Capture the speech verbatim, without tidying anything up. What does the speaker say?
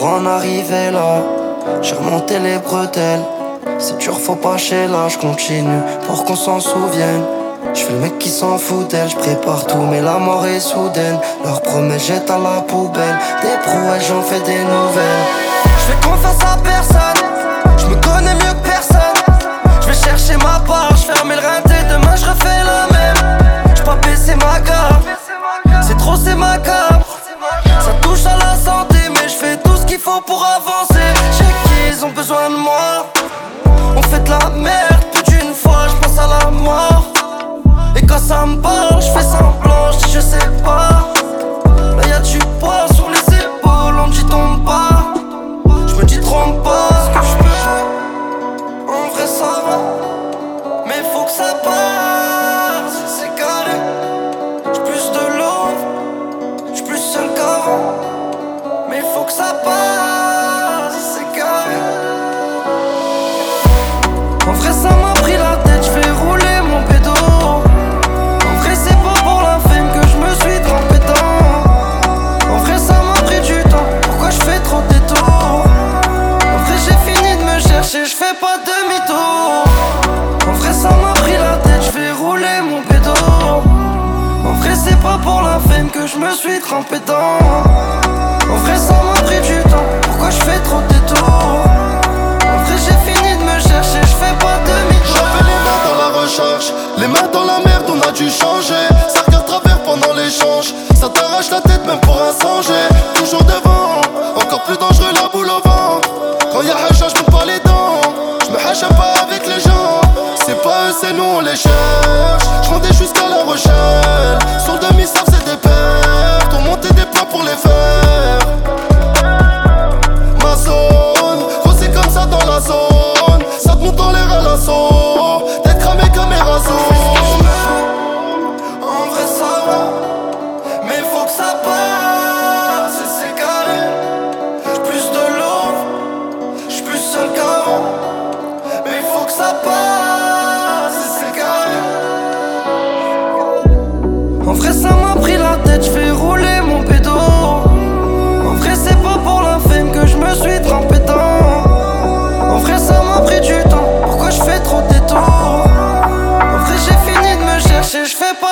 en arriver là. J'ai remonté les bretelles. C'est dur, faut pas chez là, je continue pour qu'on s'en souvienne. Je fais le mec qui s'en fout d'elle, je prépare tout mais la mort est soudaine. Leur promesse jette à la poubelle. Des prouesses j'en fais des nouvelles. Je fais confiance à personne, je me connais mieux que personne. Je vais chercher ma part, je ferme le rinté, demain je refais la même. J'ai pas baissé ma garde, c'est trop c'est ma carte. Ça touche à la santé mais je fais tout ce qu'il faut pour avancer. J'ai qu'ils ont besoin de moi. On fait de la merde, plus d'une fois je pense à la mort. Et quand ça me parle, je fais semblant, je dis je sais pas. Là y'a du poids sur les épaules, on me dit tombe pas. Je me dis trompe pas ce que je peux. En vrai ça va, mais faut que ça passe. C'est carré, j'ai plus de l'eau, j'suis plus seul qu'avant. Mais faut que ça passe, c'est carré. En vrai ça m'a pris la tête, je vais rouler mon pédo. En vrai c'est pas pour la fame que je me suis trempé dans. En vrai ça m'a pris du temps, pourquoi je fais trop de détours. En vrai j'ai fini de me chercher, je fais pas demi-tour. En vrai ça m'a pris la tête, je vais rouler mon pédo. En vrai c'est pas pour la fame que je me suis trempé dans. En vrai ça m'a pris du temps, pourquoi je fais trop de détours. En vrai j'ai fini de me chercher, je fais pas demi-tour. J'avais les mains dans la recherche, les mains dans la merde, on a dû changer. Ça regarde travers pendant l'échange, ça t'arrache la tête même pour un sanger. Toujours devant, encore plus dangereux la boule au ventre. Quand y'a hacha, j'monte pas les dents, j'me hacha pas avec les gens. C'est pas eux, c'est nous, on les cherche. J'mondais jusqu'à La Rochelle, sur le demi-sable c'est des pertes. On montait des plans pour les faire. Ma zone, gros c'est comme ça dans la zone. Ça te monte dans l'air à l'assaut, d'être cramé comme Erasmus. En vrai ça va, mais faut que ça passe. Et c'est carré, j'suis plus de l'eau, j'suis plus seul qu'avant. Mais faut que ça passe. Et c'est carré. En vrai ça m'a pris la tête, j'vais rouler mon pédo. En vrai c'est pas pour la fame que je me suis trempé dans. En vrai ça m'a pris du temps, pourquoi je fais trop de détours. En vrai j'ai fini de me chercher, je fais pas